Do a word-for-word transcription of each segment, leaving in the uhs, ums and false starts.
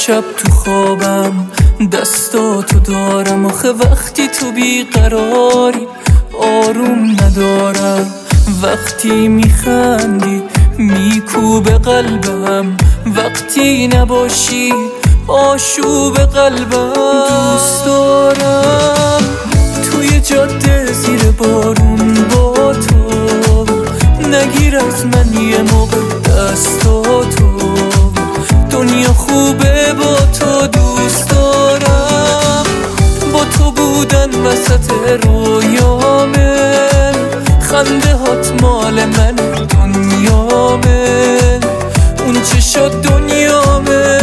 شب تو خوابم دستاتو دارم، آخه وقتی تو بیقراری آروم ندارم. وقتی میخندی میکوبه قلبم، وقتی نباشی آشوب قلبم. دوست دارم توی جاده زیر بارون با تو، نگیر از من یه موقع دستاتو، دنیا خوبه با تو. دوست دارم با تو بودن وسط رویامه، خنده هات مال من دنیامه، اون چه شد دنیامه.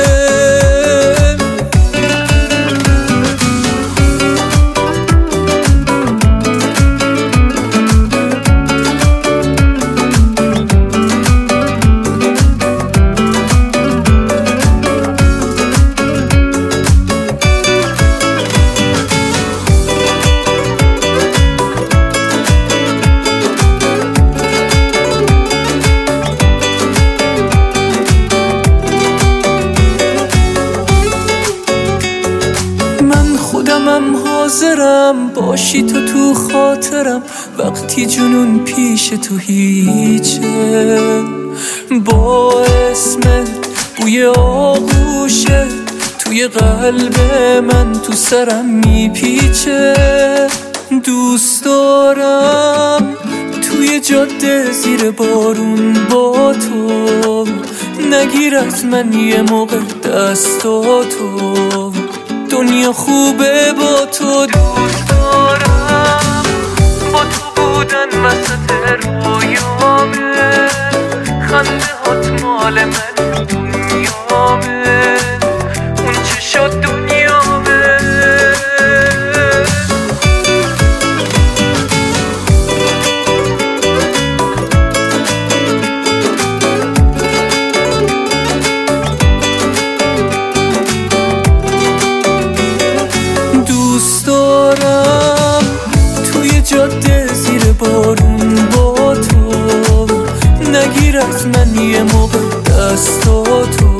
خودمم حاضرم باشی تو تو خاطرم، وقتی جنون پیش تو هیچه. با اسمت بوی آغوشه توی قلب من تو سرم میپیچه. دوست دارم توی جاده زیر بارون با تو، نگیر از من یه موقع دستاتو، دنیا خوبه با تو. دوست دارم با تو بودن وسط رویامه، خنده هات مال من دنیامه، اون چه شد دنیامه. دوست دارم توی جاده زیر بارون با تو، نگیر از من یه موقع دستاتو،